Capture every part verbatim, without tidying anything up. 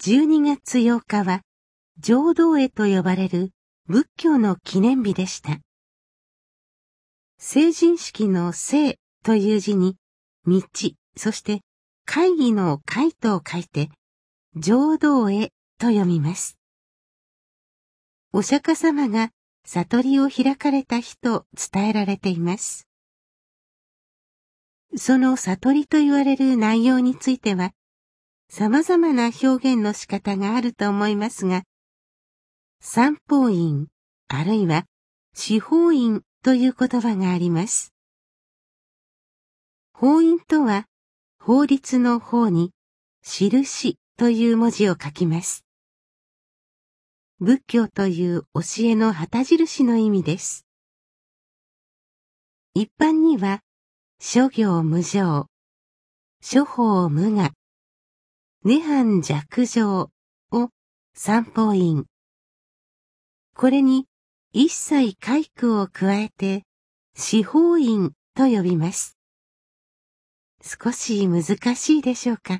じゅうにがつようかは、浄土会と呼ばれる仏教の記念日でした。成人式の成という字に、道、そして会議の会と書いて、浄土会と読みます。お釈迦様が悟りを開かれた日と伝えられています。その悟りと言われる内容については、様々な表現の仕方があると思いますが、三法院、あるいは四法院という言葉があります。法院とは、法律の法に、印という文字を書きます。仏教という教えの旗印の意味です。一般には、諸行無常、諸法無我、涅槃寂情を三法院。これに一切皆苦を加えて四法院と呼びます。少し難しいでしょうか。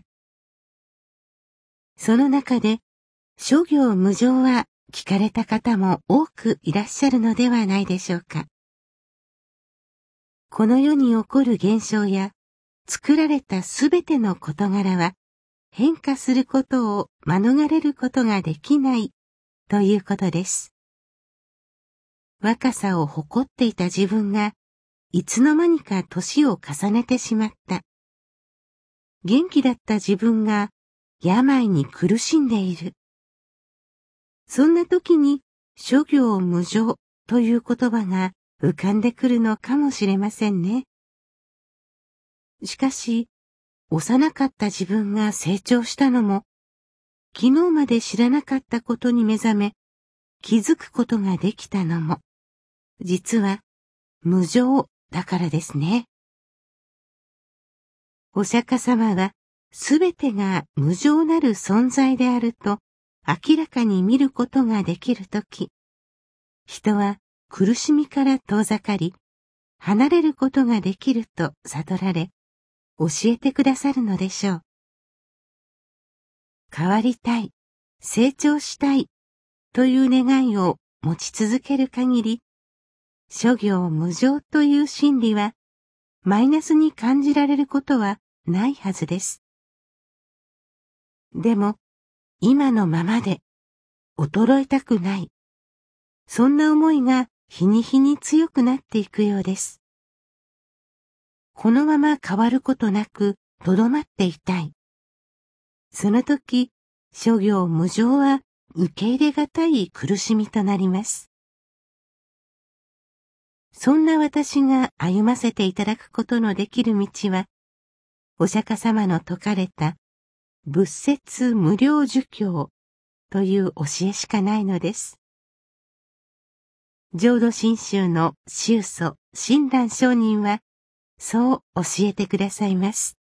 その中で諸行無常は聞かれた方も多くいらっしゃるのではないでしょうか。この世に起こる現象や作られたすべての事柄は変化することを免れることができないということです。若さを誇っていた自分がいつの間にか年を重ねてしまった。元気だった自分が病に苦しんでいる。そんな時に諸行無常という言葉が浮かんでくるのかもしれませんね。しかし、幼かった自分が成長したのも、昨日まで知らなかったことに目覚め、気づくことができたのも、実は無常だからですね。お釈迦様は、すべてが無常なる存在であると明らかに見ることができるとき、人は苦しみから遠ざかり、離れることができると悟られ、教えてくださるのでしょう。変わりたい、成長したいという願いを持ち続ける限り、諸行無常という真理はマイナスに感じられることはないはずです。でも、今のままで衰えたくない。そんな思いが日に日に強くなっていくようです。このまま変わることなくとどまっていたい。その時、諸行無常は受け入れがたい苦しみとなります。そんな私が歩ませていただくことのできる道は、お釈迦様の説かれた仏説無量寿経という教えしかないのです。浄土真宗の宗祖親鸞上人は、そう教えてくださいます。